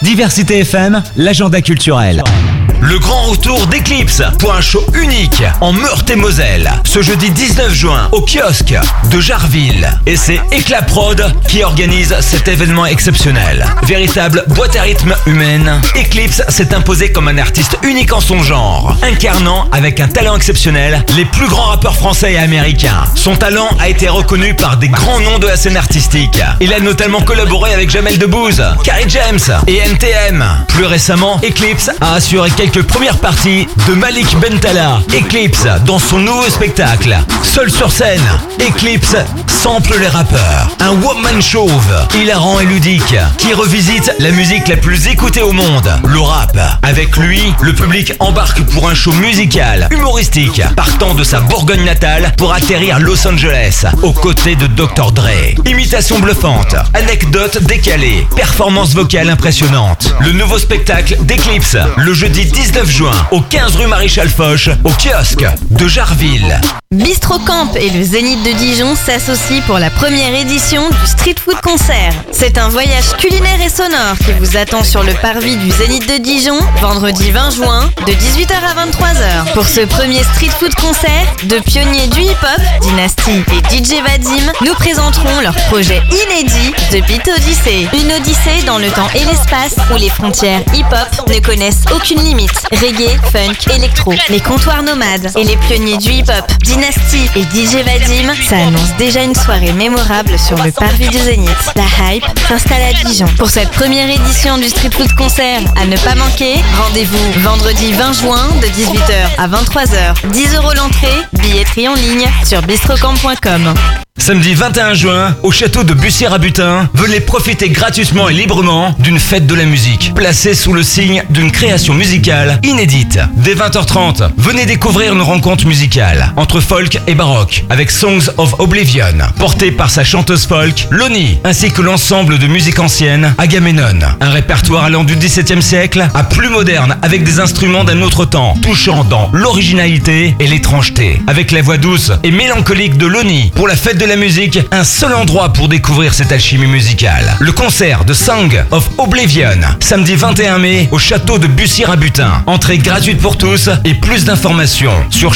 Diversité FM, l'agenda culturel. Le grand retour d'Eclipse pour un show unique en Meurthe-et-Moselle. Ce jeudi 19 juin au kiosque de Jarville. Et c'est Éclat Prod qui organise cet événement exceptionnel. Véritable boîte à rythme humaine, Eclipse s'est imposé comme un artiste unique en son genre, incarnant avec un talent exceptionnel les plus grands rappeurs français et américains. Son talent a été reconnu par des grands noms de la scène artistique. Il a notamment collaboré avec Jamel Debbouze, Kerry James et NTM. Plus récemment, Eclipse a assuré quelques premières parties de Malik Bentala. Eclipse dans son nouveau spectacle. Seul sur scène, Eclipse sample les rappeurs. Un one-man chauve, hilarant et ludique, qui revisite la musique la plus écoutée au monde, le rap. Avec lui, le public embarque pour un show musical, humoristique, partant de sa Bourgogne natale pour atterrir Los Angeles, aux côtés de Dr. Dre. Imitation bluffante, anecdotes décalées, performance vocale impressionnante. Le nouveau spectacle d'Eclipse, le jeudi 19 juin, au 15 rue Maréchal Foch, au kiosque de Jarville. Bistro Camp et le Zénith de Dijon s'associent pour la première édition du Street Food Concert. C'est un voyage culinaire et sonore qui vous attend sur le parvis du Zénith de Dijon, vendredi 20 juin, de 18h à 23h. Pour ce premier Street Food Concert, deux pionniers du hip-hop, Dynasty et DJ Vadim, nous présenteront leur projet inédit The Beat Odyssey. Une odyssée dans le temps et l'espace où les frontières hip-hop ne connaissent aucune limite. Reggae, funk, électro, les comptoirs nomades et les pionniers du hip-hop, Dynasty et DJ Vadim, ça annonce déjà une soirée mémorable sur le parvis du Zénith. La hype s'installe à Dijon. Pour cette première édition du Street Food Concert, à ne pas manquer, rendez-vous vendredi 20 juin de 18h à 23h. 10 € l'entrée, billetterie en ligne sur bistrocamp.com. Samedi 21 juin, au château de Bussière-à-Butin, venez profiter gratuitement et librement d'une fête de la musique, placée sous le signe d'une création musicale inédite. Dès 20h30, venez découvrir une rencontre musicale entre folk et baroque, avec Songs of Oblivion, portée par sa chanteuse folk, Loni, ainsi que l'ensemble de musique ancienne, Agamemnon. Un répertoire allant du XVIIe siècle à plus moderne, avec des instruments d'un autre temps, touchant dans l'originalité et l'étrangeté. Avec la voix douce et mélancolique de Loni, pour la fête de la musique, un seul endroit pour découvrir cette alchimie musicale. Le concert de Song of Oblivion, samedi 21 mai au château de Bussière-à-Butin. Entrée gratuite pour tous et plus d'informations sur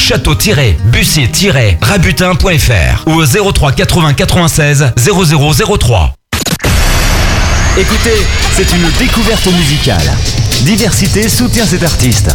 château-bussier-rabutin.fr ou au 03 80 96 0003. Écoutez, c'est une découverte musicale. Diversité soutient cet artiste.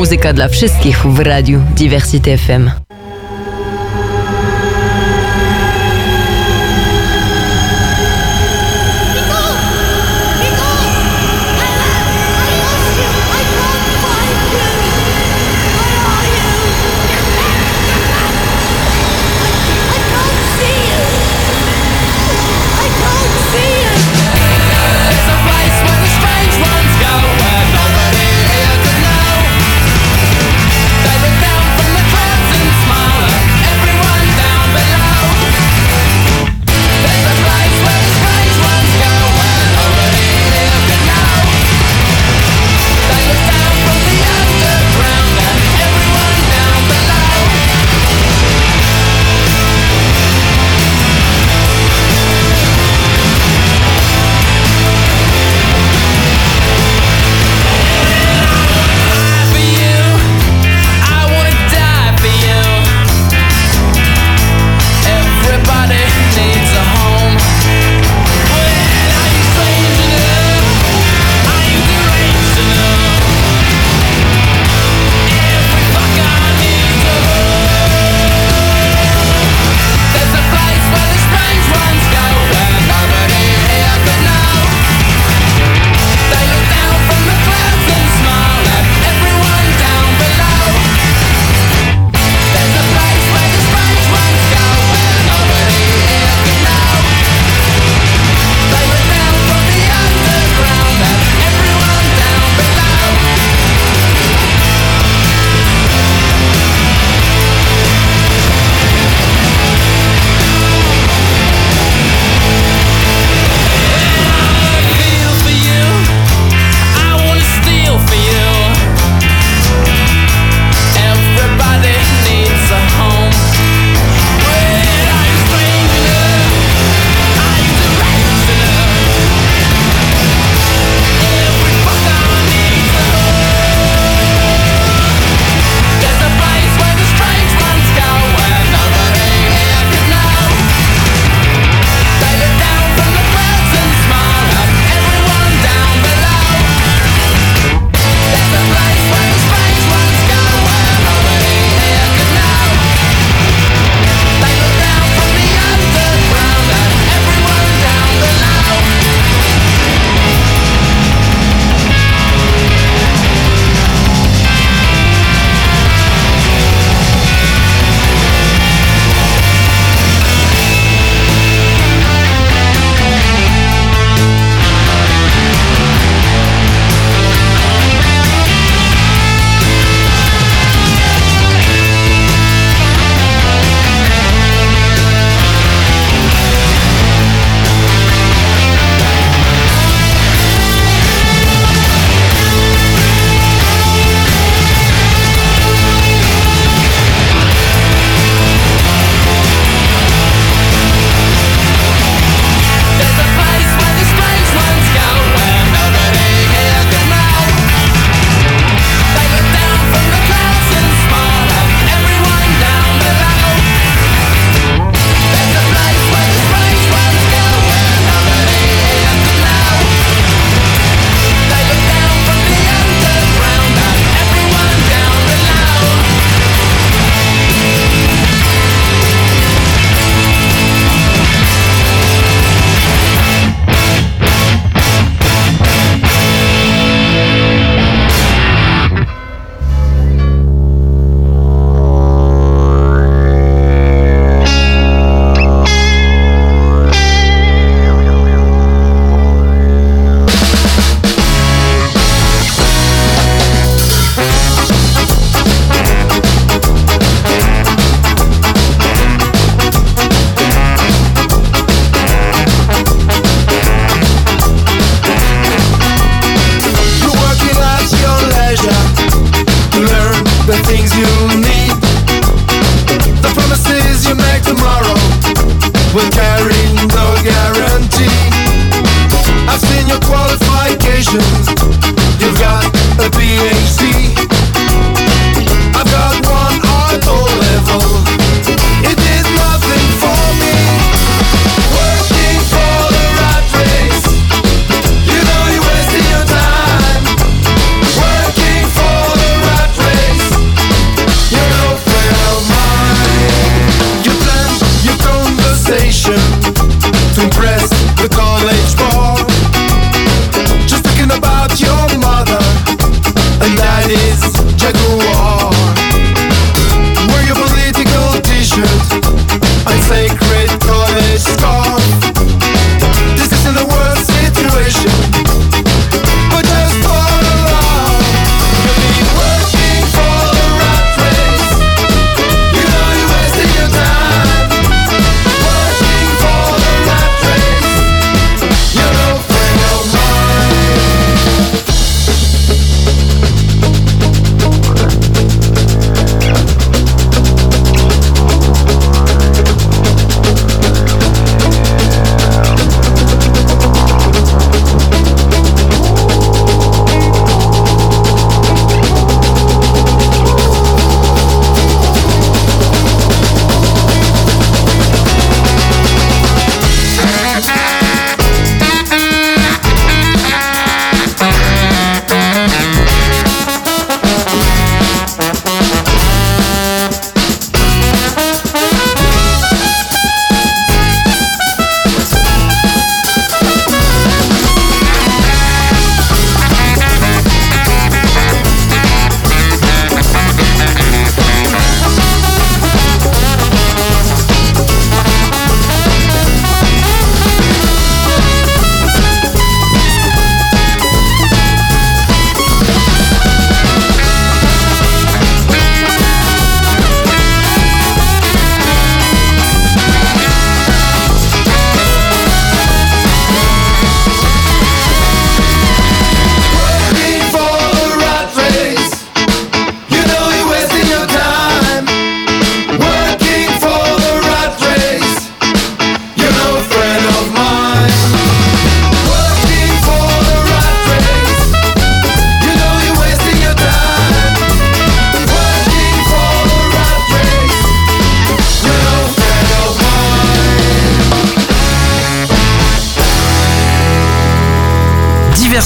Muzyka dla wszystkich w radiu Diversity FM. Down from the clouds and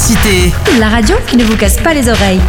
Diversité. La radio qui ne vous casse pas les oreilles.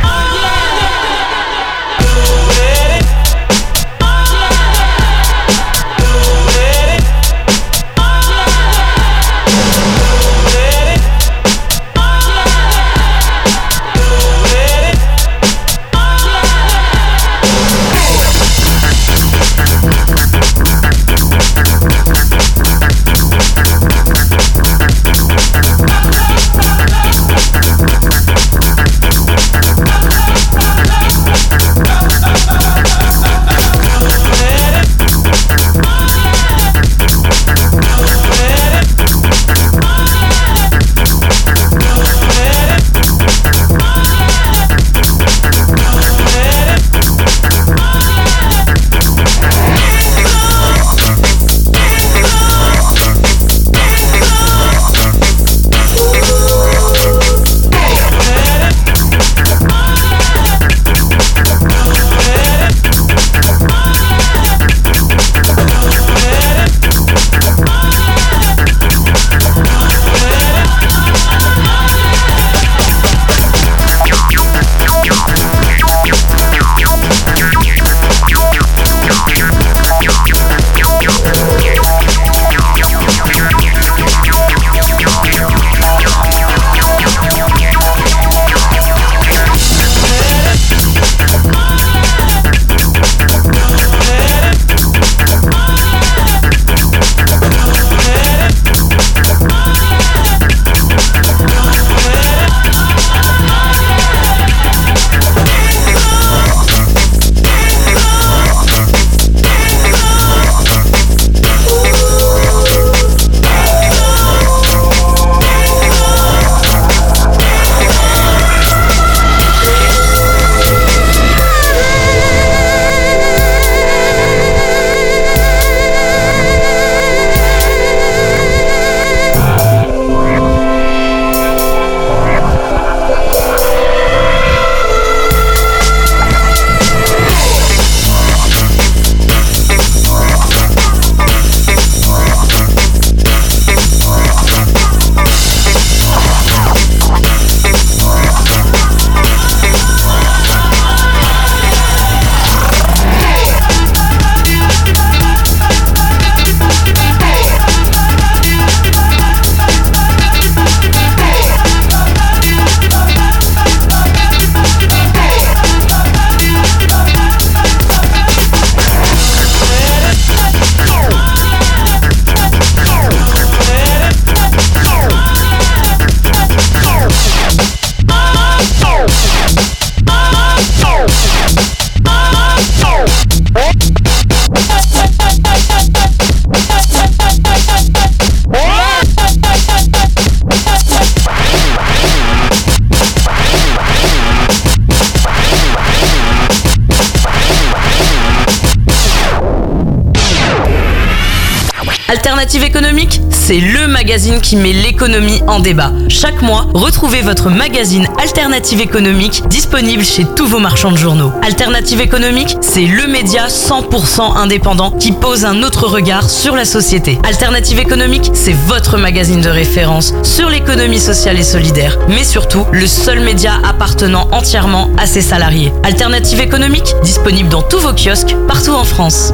Alternative économique, c'est le magazine qui met l'économie en débat. Chaque mois, retrouvez votre magazine Alternative économique disponible chez tous vos marchands de journaux. Alternative économique, c'est le média 100% indépendant qui pose un autre regard sur la société. Alternative économique, c'est votre magazine de référence sur l'économie sociale et solidaire, mais surtout le seul média appartenant entièrement à ses salariés. Alternative économique, disponible dans tous vos kiosques partout en France.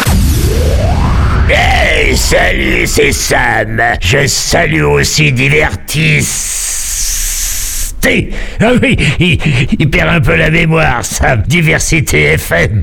Hey, salut, c'est Sam. Je salue aussi Diversité. Ah oui, il perd un peu la mémoire, Sam. Diversité FM.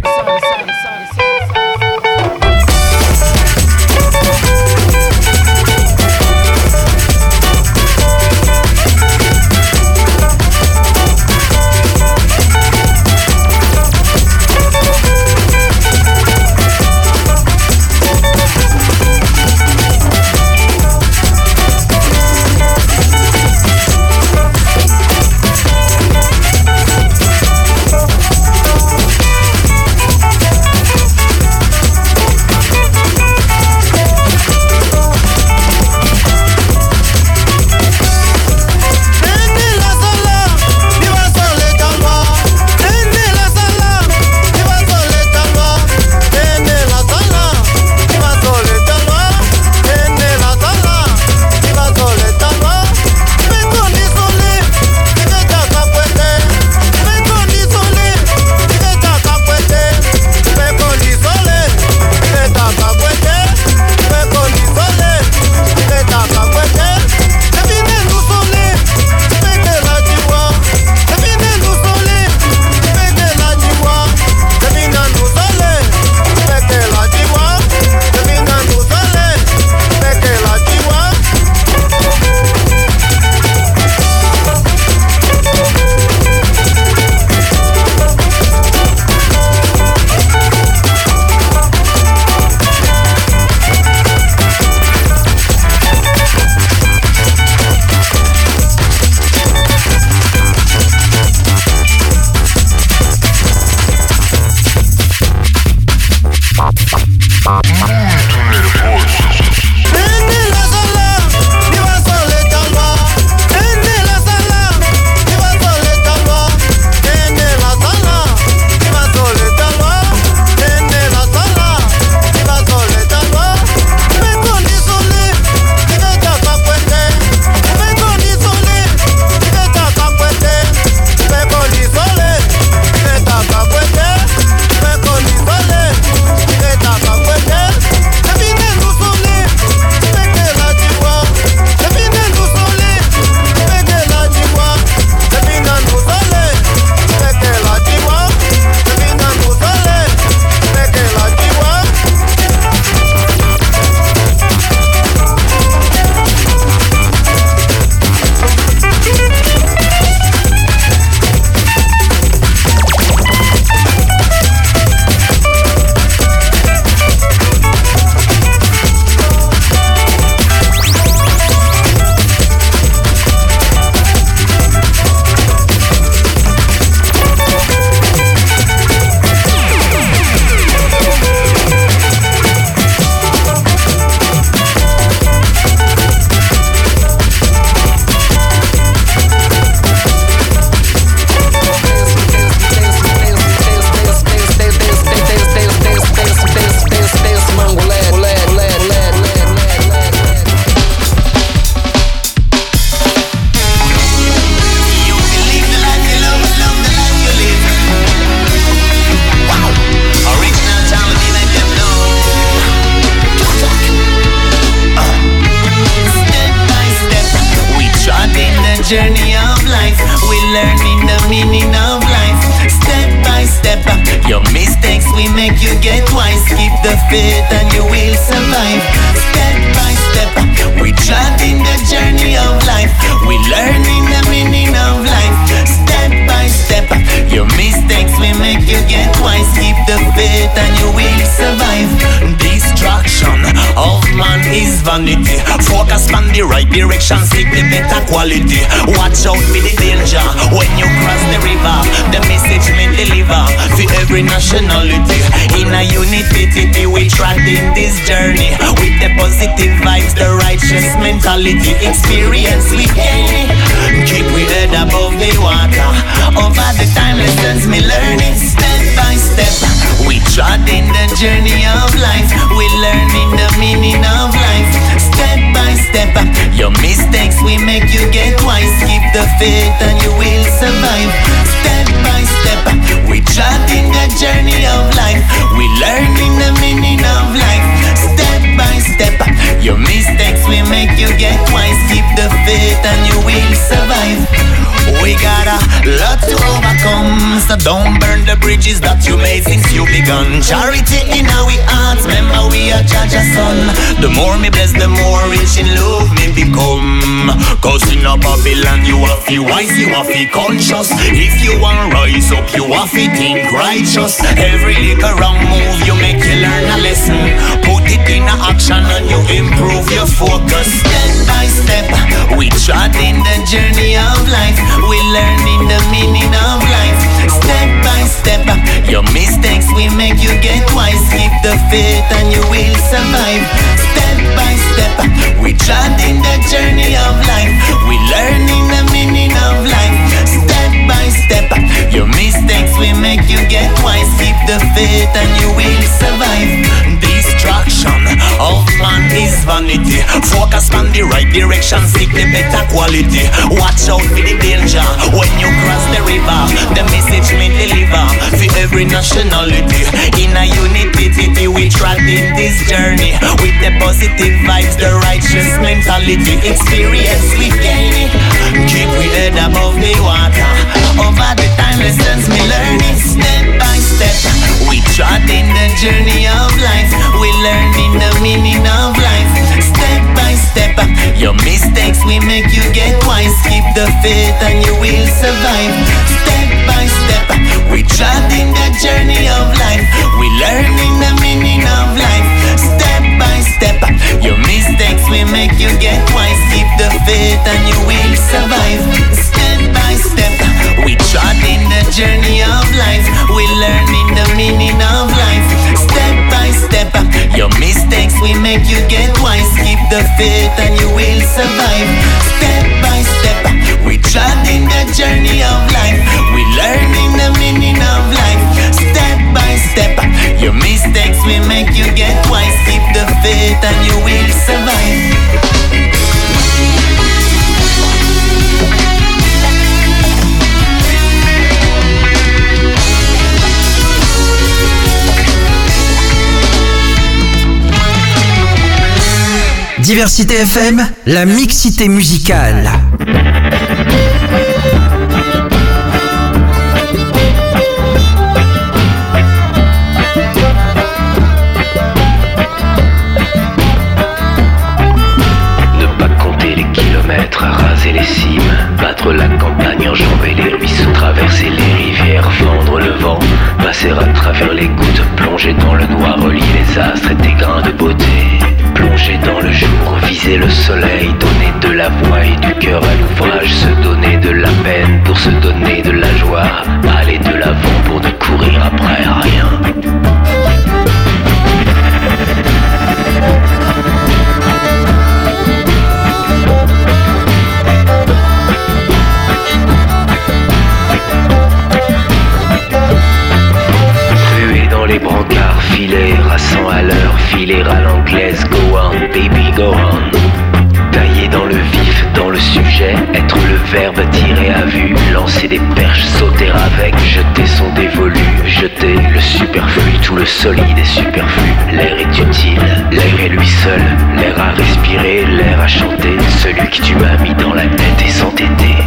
journey of life, we learning the meaning of life. Step by step, your mistakes we make you get wise. Keep the faith and you will survive. Step by step, we trotting the journey of life, we learning the meaning of life. Step by step, your mistakes we make you get wise. Keep the faith and you will survive. Distraction of man is vanity. Focus on the right direction, seek the better quality. Watch out for the danger when you cross the river. The message me deliver for every nationality. In a unity we trot in this journey with the positive vibes, the righteous mentality. Experience we gain, keep we head above the water. Over the time lessons me learning. Step by step we trot in the journey of life, we learning the meaning of life. Step by step, your mistakes we make you get wise. Keep the faith and you will survive. Step by step, we trot in the journey of life, we learning the meaning of life. Step by step, your mistakes we make you get wise. Keep the faith and you will survive. We got a lot to overcome, so don't burn the bridges that you made since you begun. Charity in our hearts, remember we are Jaja's son. The more me bless, the more rich in love me become. Cause in a Babylon you have to wise, you have to conscious. If you want rise up, you have to think righteous. Every little wrong move you make, you learn a lesson. Put it in action and you improve your focus. Step by step, we trot in the journey of life, we learning the meaning of life. Step by step, your mistakes we make you get wise. Keep the faith and you will survive. Step by step, we trot in the journey of life, we learning the meaning of life. Step by step, your mistakes we make you get wise. Keep the faith and you will survive. Distraction of man is vanity. Focus on the right direction, seek the better quality. Watch out for the danger when you cross the river. The message me deliver for every nationality. In a unity we trot in this journey with the positive vibes, the righteous mentality. Experience we gain, keep we head above the water. Over the time lessons me learning. Step by step we trot in the journey of life, we learning the meaning of life. Step by step, your mistakes we make you get wise. Keep the faith and you will survive. Step by step, we trot in the journey of life, we learning the meaning of life. Step by step, your mistakes we make you get wise. Keep the faith and you will survive. Step by step, we trot in the journey of life, we learning the meaning of life. Step by step, your we make you get wise. Keep the faith and you will survive. Step by step, we treading the journey of life. We learning the meaning of life. Step by step, your mistakes will make you get wise. Keep the faith and you will survive. Diversité FM, la mixité musicale. Ne pas compter les kilomètres, raser les cimes, battre la campagne, enjamber les ruisseaux, traverser les rivières, fendre le vent, passer à travers les gouttes, plonger dans le noir, relier les astres et tes grains de beauté. Plonger dans le jour, viser le soleil, donner de la voix et du cœur à l'ouvrage, se donner de la peine pour se donner de la joie, aller de l'avant pour ne courir après rien. Ruer dans les brancards, filer à 100 à l'heure, filer à l'anglaise, go on, baby, go on. Tailler dans le vif, dans le sujet, être le verbe, tirer à vue, lancer des perches, sauter avec, jeter son dévolu, jeter le superflu, tout le solide est superflu. L'air est utile, l'air est lui seul, l'air à respirer, l'air à chanter, celui que tu m'as mis dans la tête et sans t'aider.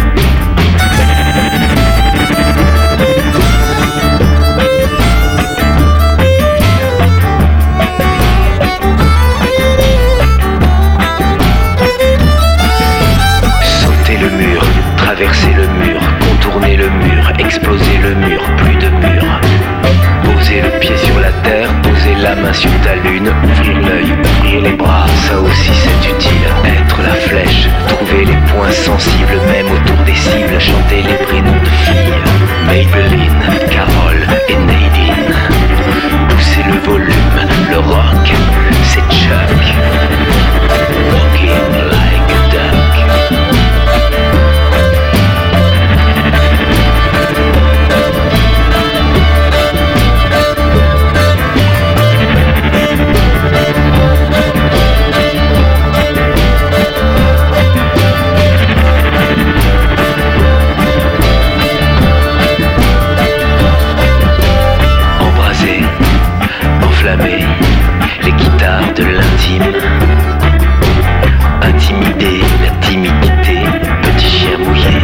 Traverser le mur, contourner le mur, exploser le mur, plus de mur. Poser le pied sur la terre, poser la main sur ta lune, ouvrir l'œil, ouvrir les bras, ça aussi c'est utile. Être la flèche, trouver les points sensibles, même autour des cibles, chanter les prénoms de filles. Maybelline, Carole et Nadine. Pousser le volume, le rock, c'est Chuck. Walking like a duck. Les guitares de l'intime, intimider la timidité, petit chien mouillé.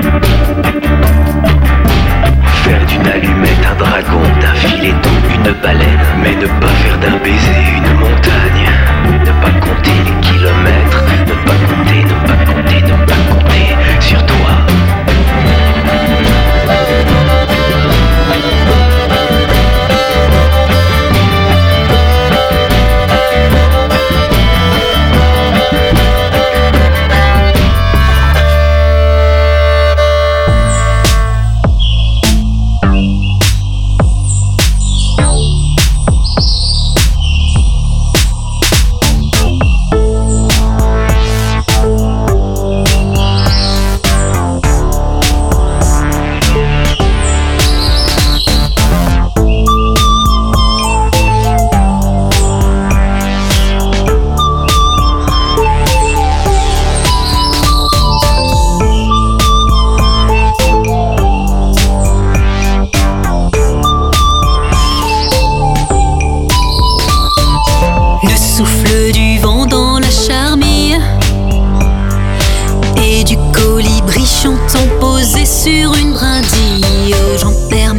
Faire d'une allumette un dragon, d'un filet d'eau une baleine, mais ne pas faire d'un baiser une montagne. Ne pas compter les kilomètres, ne pas compter, ne pas compter, ne pas compter sur toi. Sur une brindille, j'en perds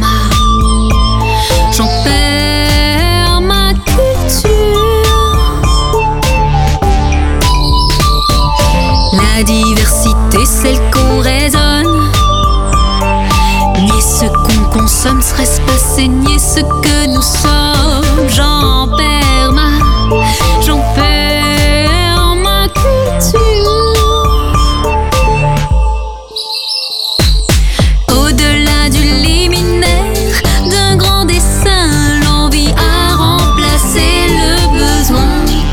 ma culture. La diversité, celle qu'on raisonne. Nier ce qu'on consomme, serait-ce pas saigner ce que nous sommes? J'en perds ma culture. Au-delà du liminaire d'un grand dessin, l'envie a remplacé le besoin.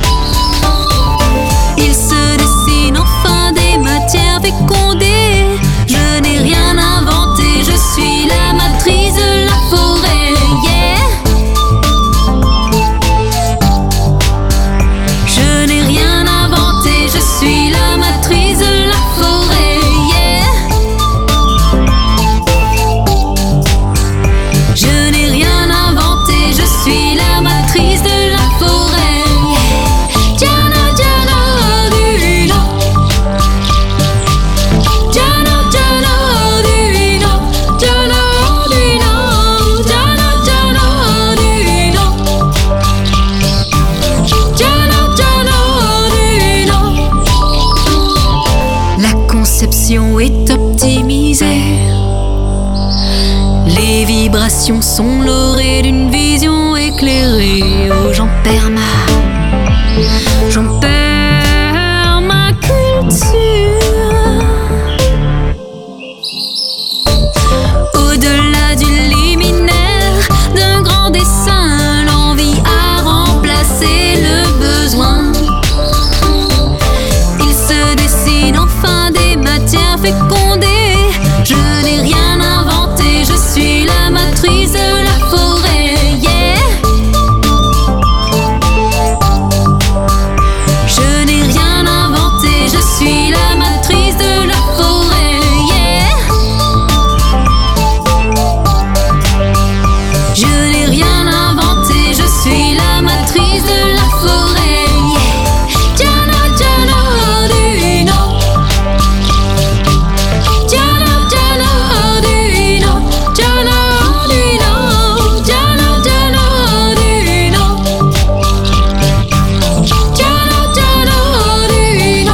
passions sont l'orée d'une vision éclairée. Oh, j'en perds ma culture. Au-delà du liminaire d'un grand dessin, l'envie a remplacé le besoin. Il se dessine enfin des matières fécondées. Je n'ai rien inventé, je suis la matrice de la forêt, yeah. Je n'ai rien inventé, je suis la matrice de la forêt, yeah. Je n'ai rien inventé, je suis la matrice de la forêt, yeah. Giano, Giano, Arduino. Giano, Giano, Arduino. Giano, Arduino. Giano, Giano, Arduino. Giano, Giano, Arduino.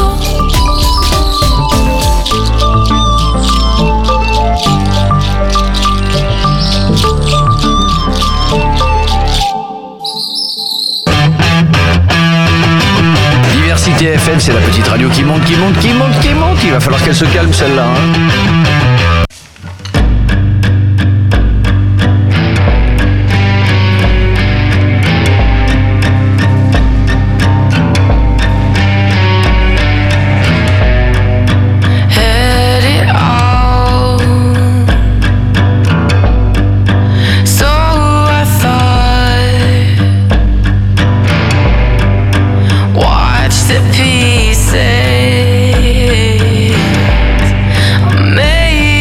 Diversité FM, c'est la petite radio qui monte, qui monte, qui monte, qui monte. Il va falloir qu'elle se calme celle-là, hein. Had it all, so I thought. Watch the pieces made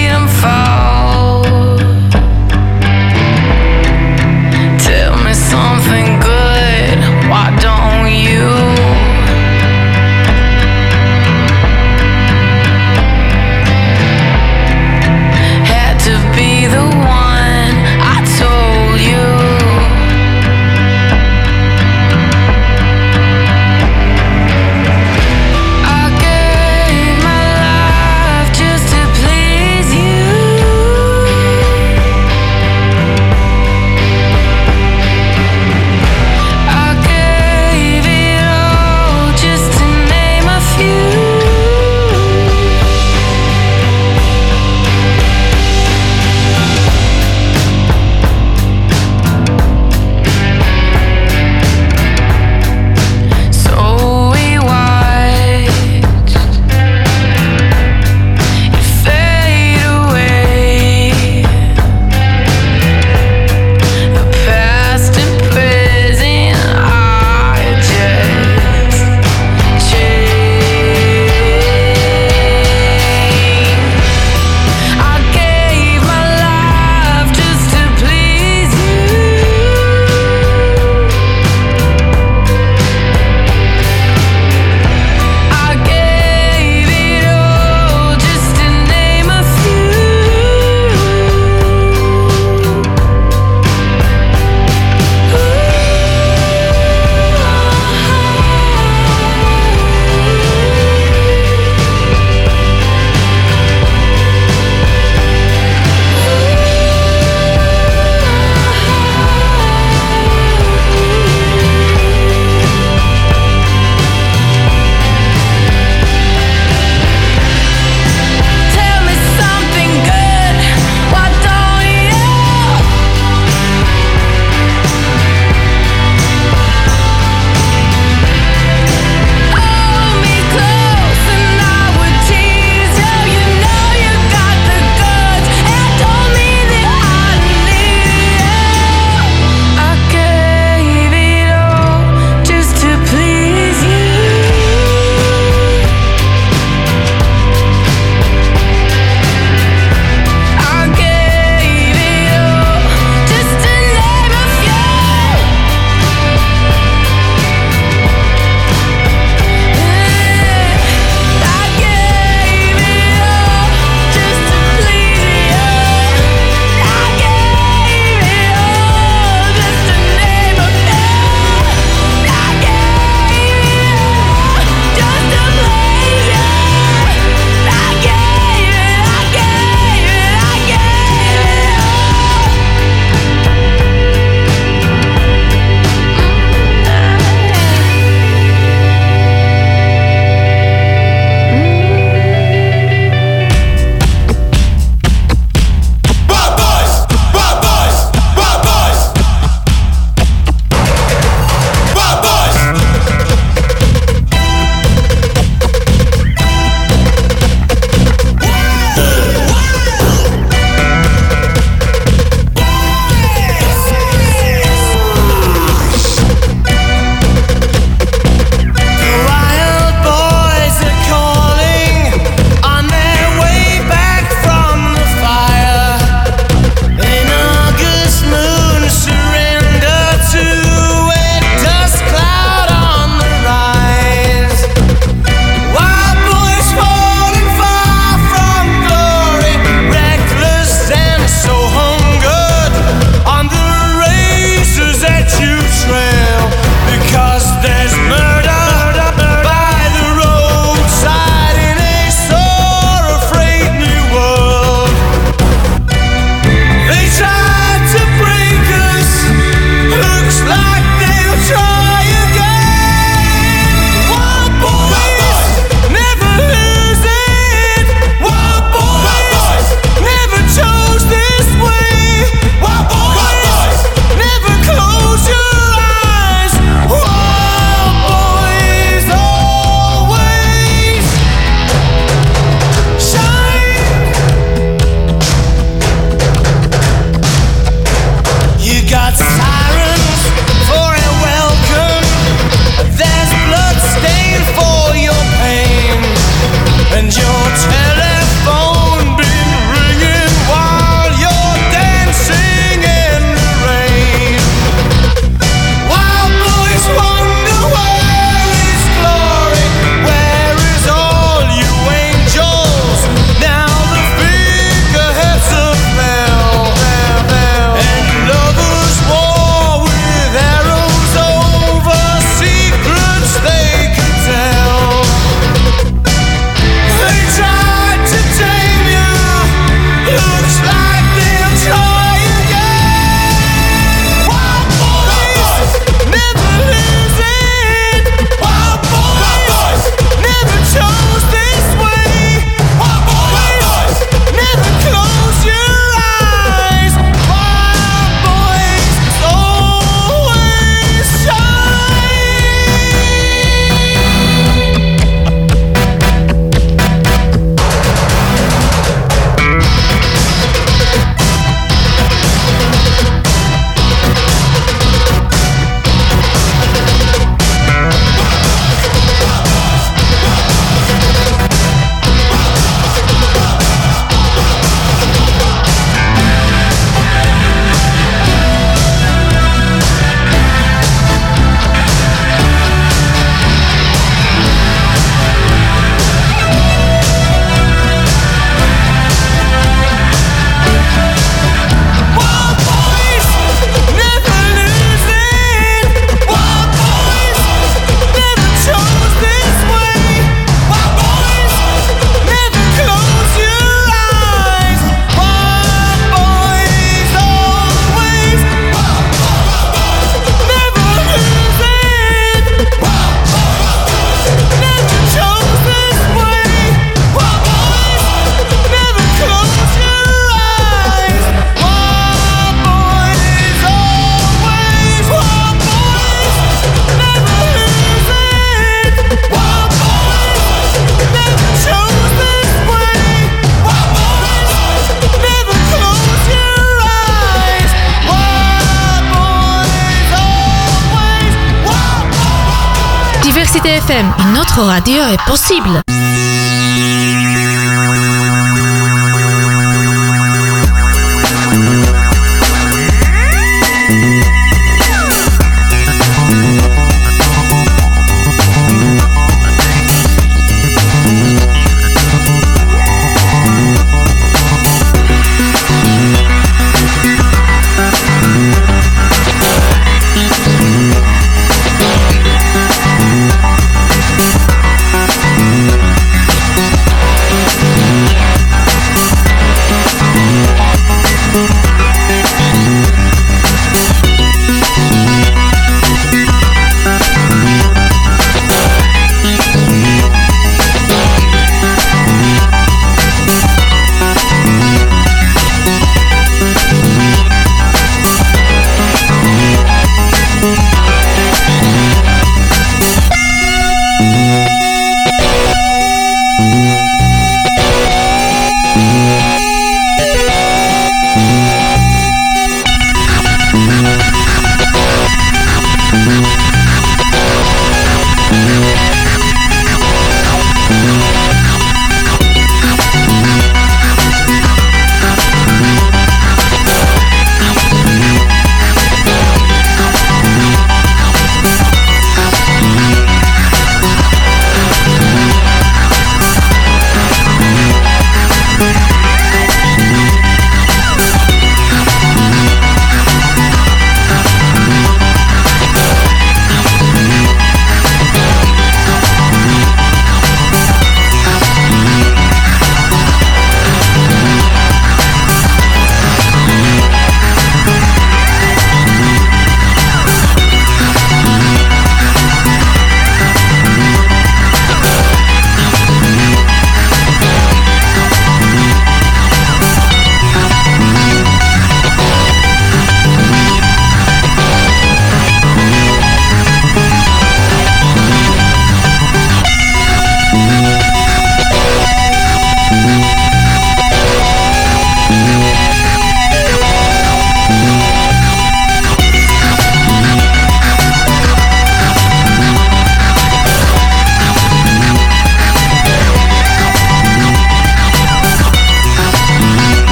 Diversité FM, une autre radio est possible.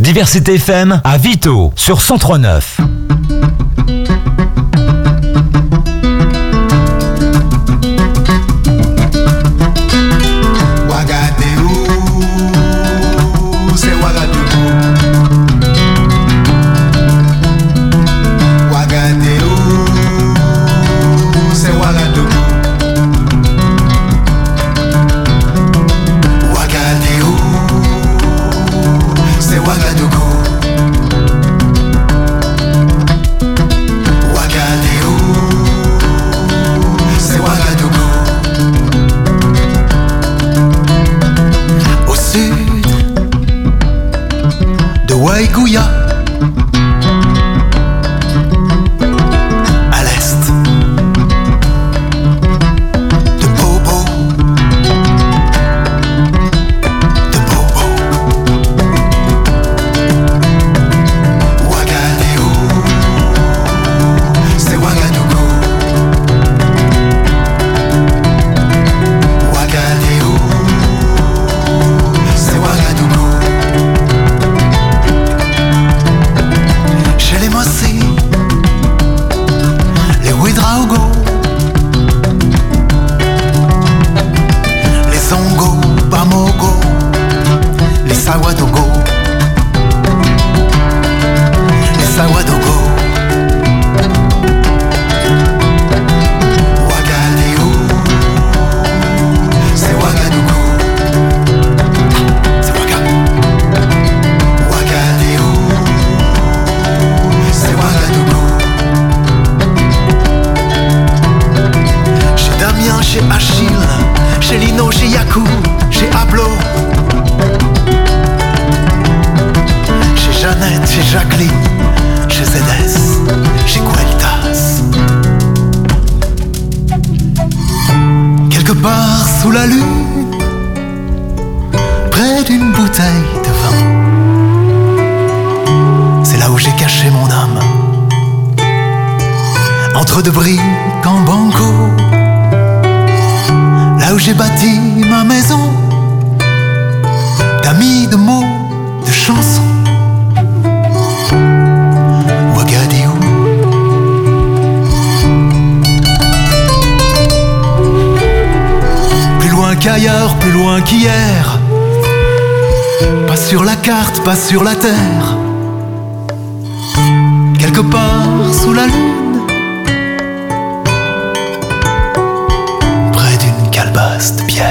Diversité FM à Vito sur 103.9. Waiguya, à l'est de Bobo, Ouagadougou, c'est Ouagadougou, Ouagadougou, c'est Ouagadougou. Chez les Mossi, les Ouédraogo, les Zongo, Bamogo, les Sawadogo, les Sawadogo. Ouagadougou, c'est Ouagadougou, c'est Ouagadougou. C'est Ouagadougou. Chez Damien, chez Achille, chez Lino, chez Yakou, chez Ablo, chez Jeannette, chez Jacqueline, chez Zédès, chez Gueltas. Quelque part sous la lune, près d'une bouteille de vin, c'est là où j'ai caché mon âme, entre deux briques en banco, là où j'ai bâti ma maison, d'amis, de mots, de chansons. Ouagadougou. Plus loin qu'ailleurs, plus loin qu'hier, pas sur la carte, pas sur la terre, quelque part sous la lune, près d'une calebasse de pierre.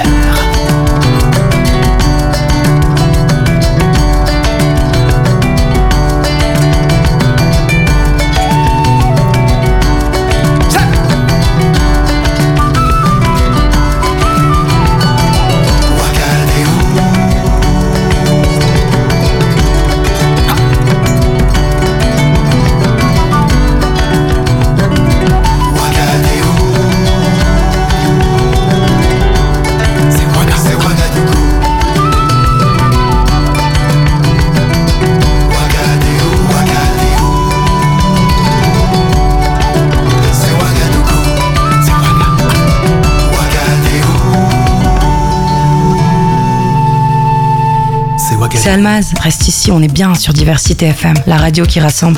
C'est Almaz. Reste ici, on est bien sur Diversité FM, la radio qui rassemble.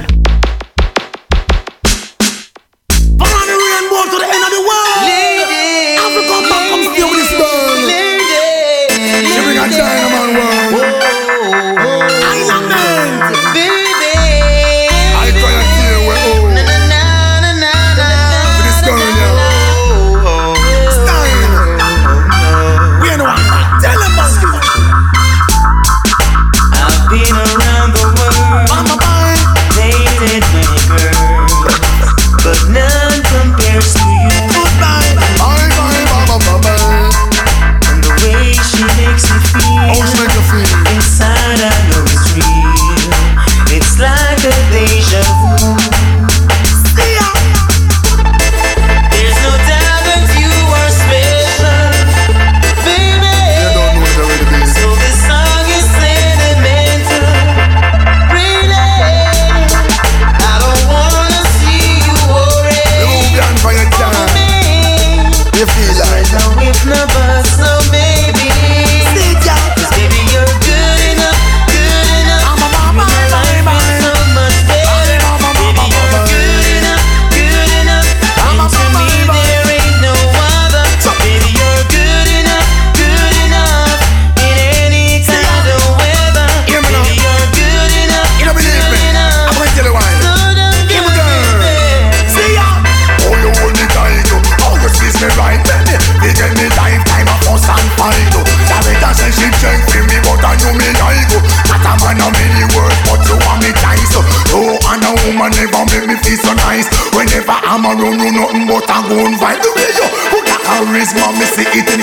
Been around the world, dating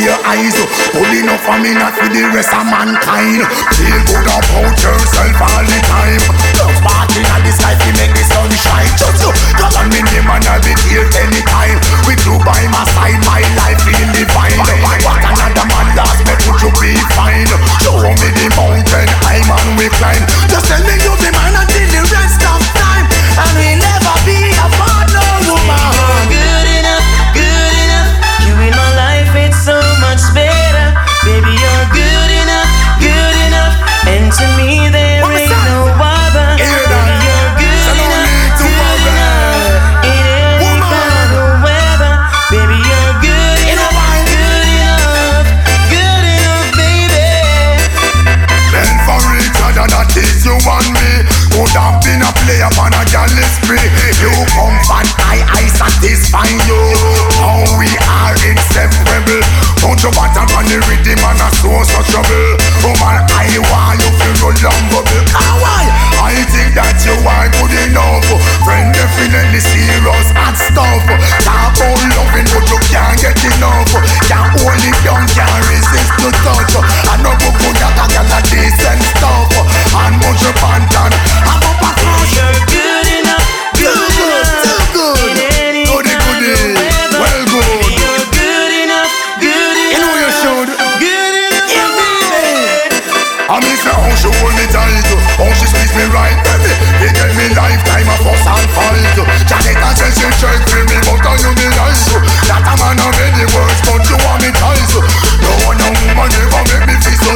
your eyes. Good enough for me, not for the rest of mankind. Feel good about yourself all the time. Love party in this life, you make the sun shine. Just you, call on me name and I'll be here anytime. With you by my side, my life feel divine. What another man lost, me put you be fine. Show me the mountain, I'm on we climb. Just tell me you be mine until the rest of time. And we'll never be apart, no woman. Good enough, good enough. You in my life, it's so much better. Baby, you're good enough, and to me there ain't no other. Baby, you're good enough, in any kind of weather. Baby, you're good enough, baby. Then for each other, that is you and me. Could have been a player on a galley spree. You comfort I satisfy you. How we are inseparable. Don't you want to run the rhythm and a source of trouble. Woman, I want you to roll down bubble. Why? I think that you are good enough. Friend, definitely serious and stuff. Talk about loving but you can't get enough. Can't hold it down, can't resist to touch. I know you good at a gal a decent stuff. And put your pant on. I'm up a crush. You're good enough, too good. Goody, well good. You're good enough, you know you should. good enough, yeah, baby. I miss her how she hold me tight, how she squeeze me right, baby. They tell me lifetime of fuss and fight. Janetta says she check for me, but I know me like. That a man of many words, but you want me tight. No one, no woman ever make me feel so